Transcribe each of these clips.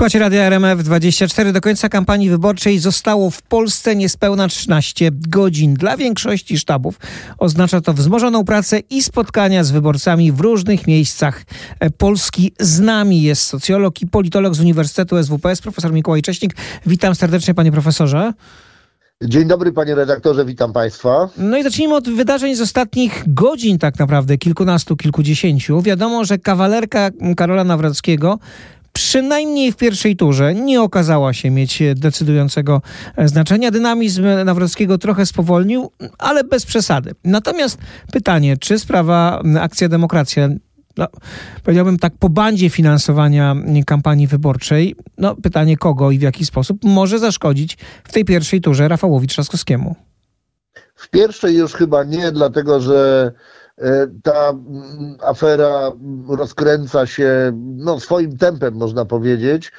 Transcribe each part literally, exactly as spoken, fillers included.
Słuchajcie Radia R M F dwadzieścia cztery. Do końca kampanii wyborczej zostało w Polsce niespełna trzynaście godzin. Dla większości sztabów oznacza to wzmożoną pracę i spotkania z wyborcami w różnych miejscach Polski. Z nami jest socjolog i politolog z Uniwersytetu S W P S, profesor Mikołaj Cześnik. Witam serdecznie, panie profesorze. Dzień dobry, panie redaktorze, witam państwa. No i zacznijmy od wydarzeń z ostatnich godzin tak naprawdę, kilkunastu, kilkudziesięciu. Wiadomo, że kawalerka Karola Nawrockiego przynajmniej w pierwszej turze nie okazała się mieć decydującego znaczenia. Dynamizm Nawrockiego trochę spowolnił, ale bez przesady. Natomiast pytanie, czy sprawa Akcja Demokracja, no, powiedziałbym tak po bandzie finansowania kampanii wyborczej, no pytanie kogo i w jaki sposób może zaszkodzić w tej pierwszej turze Rafałowi Trzaskowskiemu? W pierwszej już chyba nie, dlatego że ta afera rozkręca się no, swoim tempem, można powiedzieć,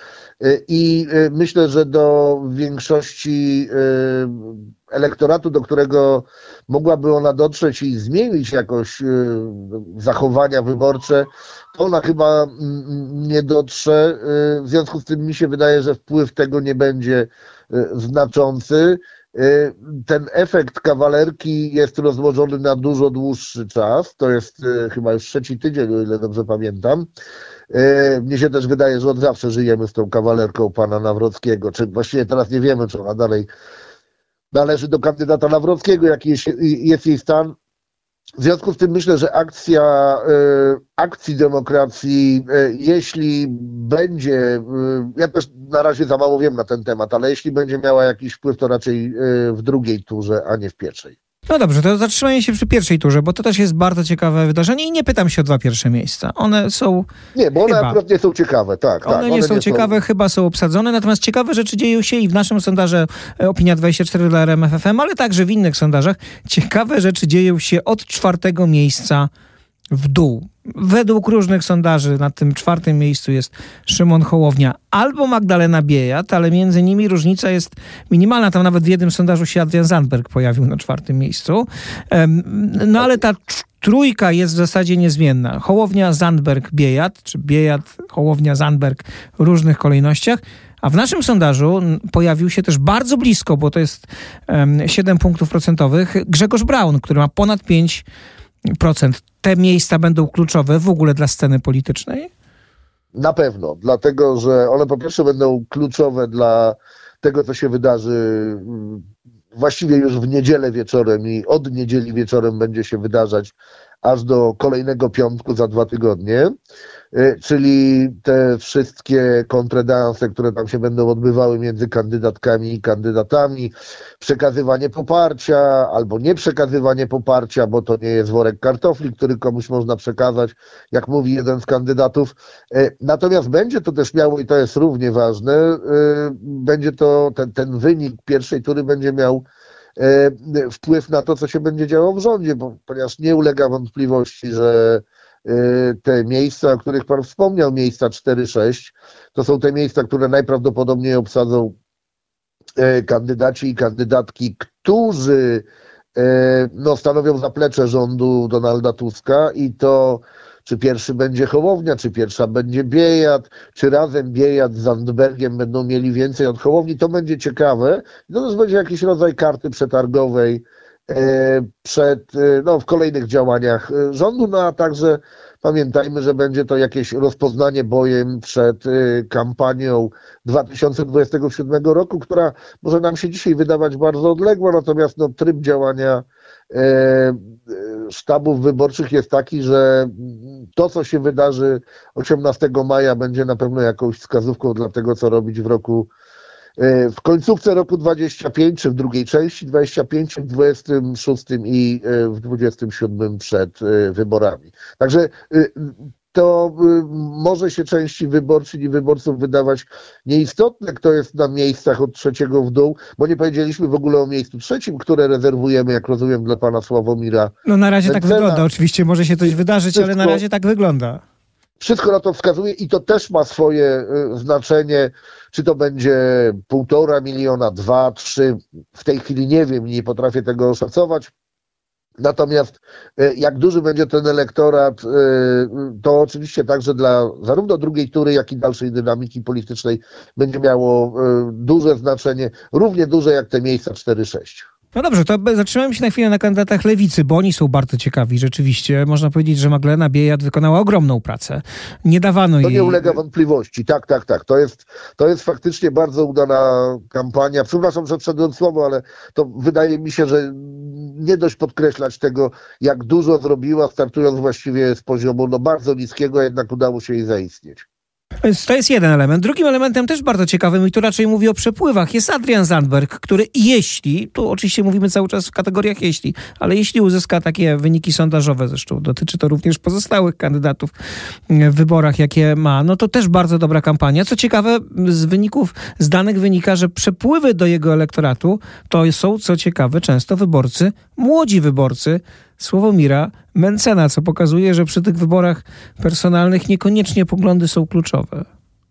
i myślę, że do większości elektoratu, do którego mogłaby ona dotrzeć i zmienić jakoś zachowania wyborcze, to ona chyba nie dotrze. W związku z tym mi się wydaje, że wpływ tego nie będzie znaczący. Ten efekt kawalerki jest rozłożony na dużo dłuższy czas. To jest chyba już trzeci tydzień, o ile dobrze pamiętam. Mnie się też wydaje, że od zawsze żyjemy z tą kawalerką pana Nawrockiego. Czy właściwie teraz nie wiemy, czy ona dalej należy do kandydata Nawrockiego, jaki jest, jest jej stan. W związku z tym myślę, że akcja Akcji Demokracji, jeśli będzie, ja też na razie za mało wiem na ten temat, ale jeśli będzie miała jakiś wpływ, to raczej w drugiej turze, a nie w pierwszej. No dobrze, to zatrzymajmy się przy pierwszej turze, bo to też jest bardzo ciekawe wydarzenie i nie pytam się o dwa pierwsze miejsca. One są... Nie, bo one chyba. akurat nie są ciekawe, tak. One tak, nie one są nie ciekawe, są... chyba są obsadzone, natomiast ciekawe rzeczy dzieją się i w naszym sondaże Opinia dwadzieścia cztery dla R M F F M, ale także w innych sondażach. Ciekawe rzeczy dzieją się od czwartego miejsca w dół. Według różnych sondaży na tym czwartym miejscu jest Szymon Hołownia albo Magdalena Biejat, ale między nimi różnica jest minimalna. Tam nawet w jednym sondażu się Adrian Zandberg pojawił na czwartym miejscu. No ale ta trójka jest w zasadzie niezmienna. Hołownia, Zandberg, Biejat, czy Biejat, Hołownia, Zandberg w różnych kolejnościach. A w naszym sondażu pojawił się też bardzo blisko, bo to jest siedem punktów procentowych, Grzegorz Braun, który ma ponad pięć procent. Te miejsca będą kluczowe w ogóle dla sceny politycznej? Na pewno, dlatego że one po pierwsze będą kluczowe dla tego, co się wydarzy właściwie już w niedzielę wieczorem i od niedzieli wieczorem będzie się wydarzać aż do kolejnego piątku za dwa tygodnie, czyli te wszystkie kontredanse, które tam się będą odbywały między kandydatkami i kandydatami, przekazywanie poparcia albo nie przekazywanie poparcia, bo to nie jest worek kartofli, który komuś można przekazać, jak mówi jeden z kandydatów. Natomiast będzie to też miało, i to jest równie ważne, będzie to, ten, ten wynik pierwszej tury będzie miał wpływ na to, co się będzie działo w rządzie, bo, ponieważ nie ulega wątpliwości, że te miejsca, o których pan wspomniał, miejsca cztery sześć, to są te miejsca, które najprawdopodobniej obsadzą kandydaci i kandydatki, którzy no, stanowią zaplecze rządu Donalda Tuska i to czy pierwszy będzie Hołownia, czy pierwsza będzie Biejat, czy razem Biejat z Zandbergiem będą mieli więcej od Hołowni, to będzie ciekawe. To też będzie jakiś rodzaj karty przetargowej przed, no, w kolejnych działaniach rządu, no a także pamiętajmy, że będzie to jakieś rozpoznanie bojem przed kampanią dwa tysiące dwudziestego siódmego roku, która może nam się dzisiaj wydawać bardzo odległa, natomiast no, tryb działania sztabów wyborczych jest taki, że to, co się wydarzy osiemnastego maja, będzie na pewno jakąś wskazówką dla tego, co robić w roku, w końcówce roku dwudziestego piątego, czy w drugiej części dwudziestego piątego, w dwudziestym szóstym i w dwudziestym siódmym przed wyborami. Także to może się części wyborczyń i wyborców wydawać nieistotne, kto jest na miejscach od trzeciego w dół, bo nie powiedzieliśmy w ogóle o miejscu trzecim, które rezerwujemy, jak rozumiem, dla pana Sławomira. No na razie Mencena. Tak wygląda. Oczywiście może się coś wydarzyć, Wszystko, ale na razie tak wygląda. Wszystko na to wskazuje i to też ma swoje znaczenie, czy to będzie półtora miliona, dwa, trzy, w tej chwili nie wiem, nie potrafię tego oszacować. Natomiast jak duży będzie ten elektorat, to oczywiście także dla zarówno drugiej tury, jak i dalszej dynamiki politycznej będzie miało duże znaczenie, równie duże jak te miejsca cztery sześć. No dobrze, to zatrzymajmy się na chwilę na kandydatach lewicy, bo oni są bardzo ciekawi rzeczywiście. Można powiedzieć, że Magdalena Biejat wykonała ogromną pracę. Nie dawano jej... To nie ulega wątpliwości. Tak, tak, tak. To jest, to jest faktycznie bardzo udana kampania. Przepraszam, że wszedłem słowo, ale to wydaje mi się, że nie dość podkreślać tego, jak dużo zrobiła, startując właściwie z poziomu no, bardzo niskiego, a jednak udało się jej zaistnieć. To jest jeden element. Drugim elementem też bardzo ciekawym i tu raczej mówi o przepływach jest Adrian Zandberg, który jeśli, tu oczywiście mówimy cały czas w kategoriach jeśli, ale jeśli uzyska takie wyniki sondażowe, zresztą dotyczy to również pozostałych kandydatów w wyborach, jakie ma, no to też bardzo dobra kampania. Co ciekawe, z wyników, z danych wynika, że przepływy do jego elektoratu to są, co ciekawe, często wyborcy, młodzi wyborcy Sławomira Mentzena, co pokazuje, że przy tych wyborach personalnych niekoniecznie poglądy są kluczowe.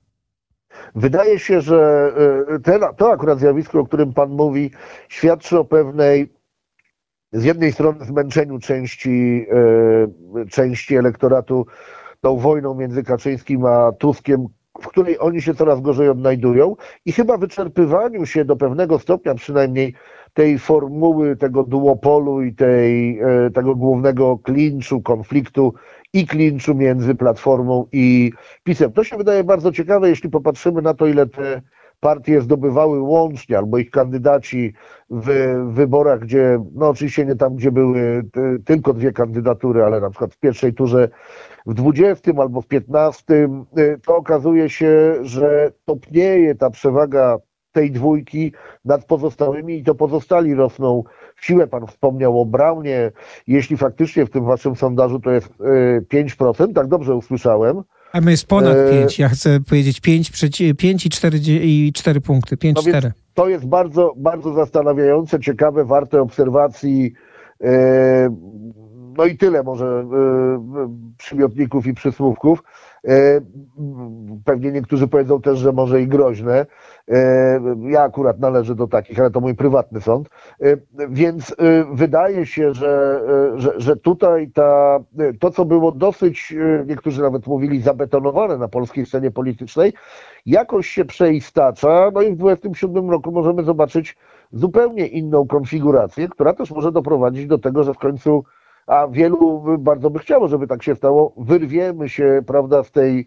Wydaje się, że te, to akurat zjawisko, o którym pan mówi, świadczy o pewnej, z jednej strony zmęczeniu części, części elektoratu tą wojną między Kaczyńskim a Tuskiem, w której oni się coraz gorzej odnajdują i chyba wyczerpywaniu się do pewnego stopnia przynajmniej tej formuły, tego duopolu i tej, tego głównego klinczu, konfliktu i klinczu między Platformą i PiS-em. To się wydaje bardzo ciekawe, jeśli popatrzymy na to, ile te partie zdobywały łącznie, albo ich kandydaci w wyborach, gdzie, no oczywiście nie tam, gdzie były tylko dwie kandydatury, ale na przykład w pierwszej turze w dwudziestym albo w piętnastym, to okazuje się, że topnieje ta przewaga tej dwójki nad pozostałymi i to pozostali rosną w siłę. Pan wspomniał o Braunie. Jeśli faktycznie w tym waszym sondażu to jest pięć procent, tak dobrze usłyszałem. A my jest ponad pięć. Ja chcę powiedzieć pięć i cztery punkty. pięć cztery. No to jest bardzo, bardzo zastanawiające, ciekawe, warte obserwacji. No i tyle może przymiotników i przysłówków. Pewnie niektórzy powiedzą też, że może i groźne. Ja akurat należę do takich, ale to mój prywatny sąd. Więc wydaje się, że, że, że tutaj ta, to, co było dosyć, niektórzy nawet mówili, zabetonowane na polskiej scenie politycznej, jakoś się przeistacza. No i w dwudziestym siódmym roku możemy zobaczyć zupełnie inną konfigurację, która też może doprowadzić do tego, że w końcu, a wielu bardzo by chciało, żeby tak się stało, wyrwiemy się, prawda, z tej,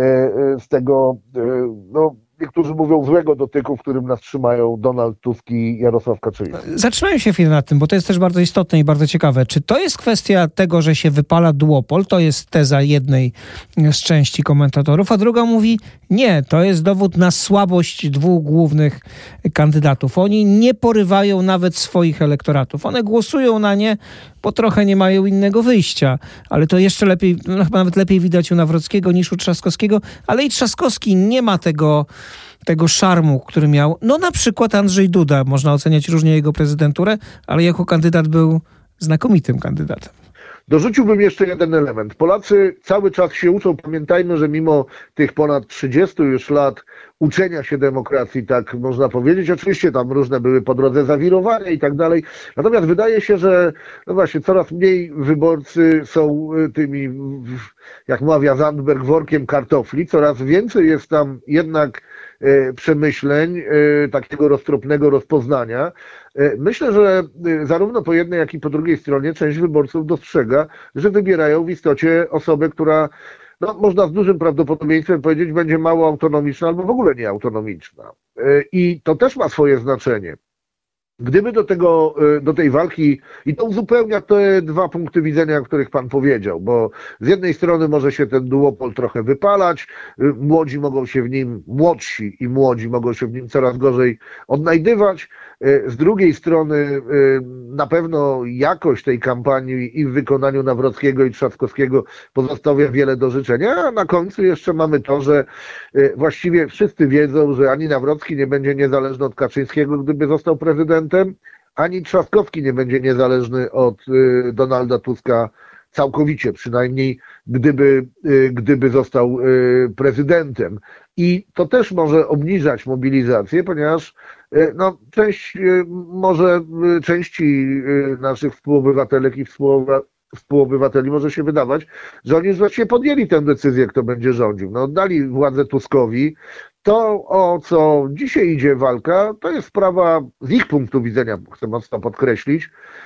z tego, no, niektórzy mówią złego dotyku, w którym nas trzymają Donald Tusk i Jarosław Kaczyński. Zatrzymajmy się chwilę nad tym, bo to jest też bardzo istotne i bardzo ciekawe. Czy to jest kwestia tego, że się wypala duopol? To jest teza jednej z części komentatorów, a druga mówi nie, to jest dowód na słabość dwóch głównych kandydatów. Oni nie porywają nawet swoich elektoratów. One głosują na nie, bo trochę nie mają innego wyjścia. Ale to jeszcze lepiej, no chyba nawet lepiej widać u Nawrockiego niż u Trzaskowskiego, ale i Trzaskowski nie ma tego tego szarmu, który miał, no na przykład Andrzej Duda. Można oceniać różnie jego prezydenturę, ale jako kandydat był znakomitym kandydatem. Dorzuciłbym jeszcze jeden element. Polacy cały czas się uczą. Pamiętajmy, że mimo tych ponad trzydziestu już lat uczenia się demokracji, tak można powiedzieć, oczywiście tam różne były po drodze zawirowania i tak dalej. Natomiast wydaje się, że no właśnie coraz mniej wyborcy są tymi, jak mawia Zandberg, workiem kartofli. Coraz więcej jest tam jednak przemyśleń, takiego roztropnego rozpoznania. Myślę, że zarówno po jednej, jak i po drugiej stronie część wyborców dostrzega, że wybierają w istocie osobę, która, no, można z dużym prawdopodobieństwem powiedzieć, będzie mało autonomiczna albo w ogóle nie autonomiczna. I to też ma swoje znaczenie. Gdyby do tego, do tej walki, i to uzupełnia te dwa punkty widzenia, o których pan powiedział, bo z jednej strony może się ten duopol trochę wypalać, młodzi mogą się w nim, młodsi i młodzi mogą się w nim coraz gorzej odnajdywać, z drugiej strony na pewno jakość tej kampanii i w wykonaniu Nawrockiego i Trzaskowskiego pozostawia wiele do życzenia, a na końcu jeszcze mamy to, że właściwie wszyscy wiedzą, że ani Nawrocki nie będzie niezależny od Kaczyńskiego, gdyby został prezydentem, ani Trzaskowski nie będzie niezależny od Donalda Tuska całkowicie, przynajmniej gdyby, gdyby został prezydentem. I to też może obniżać mobilizację, ponieważ No, część, może części naszych współobywatelek i współobywateli może się wydawać, że oni już właściwie podjęli tę decyzję, kto będzie rządził. No, oddali władzę Tuskowi. To, o co dzisiaj idzie walka, to jest sprawa z ich punktu widzenia, chcę mocno podkreślić,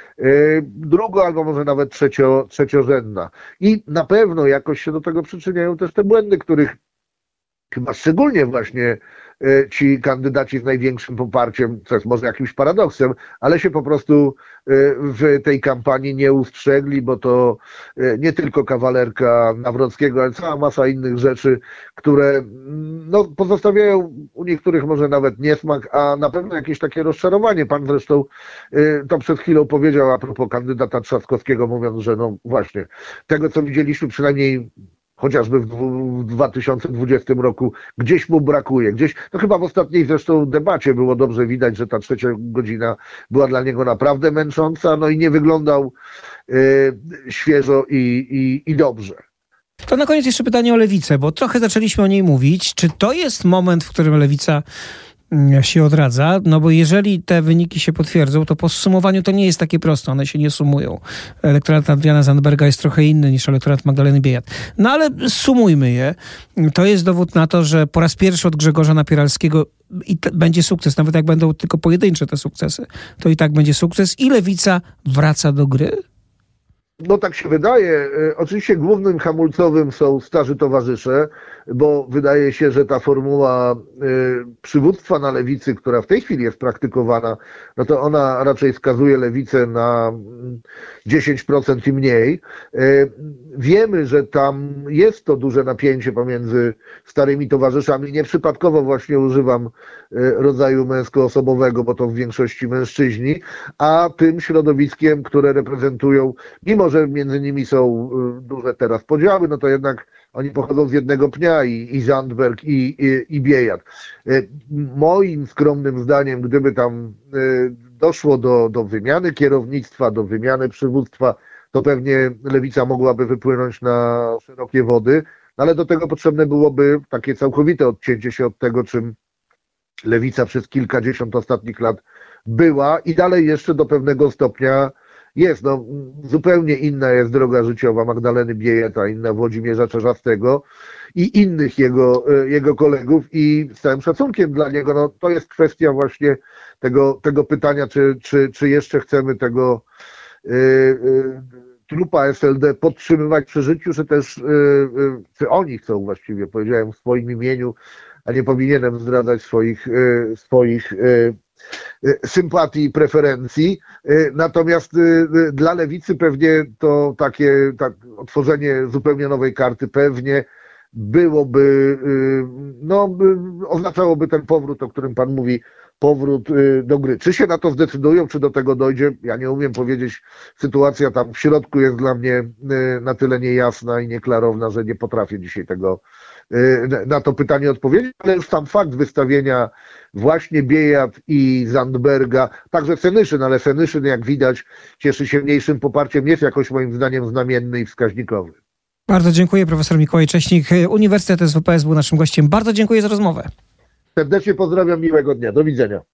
drugo albo może nawet trzecio, trzeciorzędna. I na pewno jakoś się do tego przyczyniają też te błędy, których chyba szczególnie właśnie ci kandydaci z największym poparciem, co jest może jakimś paradoksem, ale się po prostu w tej kampanii nie ustrzegli, bo to nie tylko kawalerka Nawrockiego, ale cała masa innych rzeczy, które no, pozostawiają u niektórych może nawet niesmak, a na pewno jakieś takie rozczarowanie. Pan zresztą to przed chwilą powiedział a propos kandydata Trzaskowskiego, mówiąc, że no właśnie, tego co widzieliśmy przynajmniej chociażby w dwa tysiące dwudziestym roku, gdzieś mu brakuje, gdzieś, no chyba w ostatniej zresztą debacie było dobrze widać, że ta trzecia godzina była dla niego naprawdę męcząca, no i nie wyglądał y, świeżo i, i, i dobrze. To na koniec jeszcze pytanie o Lewicę, bo trochę zaczęliśmy o niej mówić. Czy to jest moment, w którym Lewica się odradza? No bo jeżeli te wyniki się potwierdzą, to po zsumowaniu to nie jest takie proste, one się nie sumują. Elektorat Adriana Zandberga jest trochę inny niż elektorat Magdaleny Biejat. No ale sumujmy je. To jest dowód na to, że po raz pierwszy od Grzegorza Napieralskiego i t- będzie sukces, nawet jak będą tylko pojedyncze te sukcesy, to i tak będzie sukces i Lewica wraca do gry? No tak się wydaje. Oczywiście głównym hamulcowym są starzy towarzysze, bo wydaje się, że ta formuła przywództwa na lewicy, która w tej chwili jest praktykowana, no to ona raczej skazuje lewicę na dziesięć procent i mniej. Wiemy, że tam jest to duże napięcie pomiędzy starymi towarzyszami. Nieprzypadkowo właśnie używam rodzaju męskoosobowego, bo to w większości mężczyźni, a tym środowiskiem, które reprezentują, mimo że między nimi są duże teraz podziały, no to jednak oni pochodzą z jednego pnia i, i Zandberg i, i, i Biejat. Moim skromnym zdaniem, gdyby tam doszło do, do wymiany kierownictwa, do wymiany przywództwa, to pewnie lewica mogłaby wypłynąć na szerokie wody, no ale do tego potrzebne byłoby takie całkowite odcięcie się od tego, czym lewica przez kilkadziesiąt ostatnich lat była i dalej jeszcze do pewnego stopnia jest. No, zupełnie inna jest droga życiowa Magdaleny Biejata, inna Włodzimierza Czarzastego i innych jego, jego kolegów i z całym szacunkiem dla niego, no, to jest kwestia właśnie tego, tego pytania, czy, czy, czy jeszcze chcemy tego yy, yy, trupa S L D podtrzymywać przy życiu, czy też yy, yy, czy oni chcą właściwie, powiedziałem w swoim imieniu, a nie powinienem zdradzać swoich, yy, swoich yy, sympatii i preferencji. Natomiast dla lewicy pewnie to takie tak, otworzenie zupełnie nowej karty pewnie byłoby, no oznaczałoby ten powrót, o którym pan mówi, powrót do gry. Czy się na to zdecydują, czy do tego dojdzie? Ja nie umiem powiedzieć. Sytuacja tam w środku jest dla mnie na tyle niejasna i nieklarowna, że nie potrafię dzisiaj tego na to pytanie odpowiedzieć, ale już sam fakt wystawienia właśnie Biejat i Zandberga, także Senyszyn, ale Senyszyn, jak widać, cieszy się mniejszym poparciem, jest jakoś moim zdaniem znamienny i wskaźnikowy. Bardzo dziękuję, profesor Mikołaj Cześnik. Uniwersytet S W P S był naszym gościem. Bardzo dziękuję za rozmowę. Serdecznie pozdrawiam, miłego dnia. Do widzenia.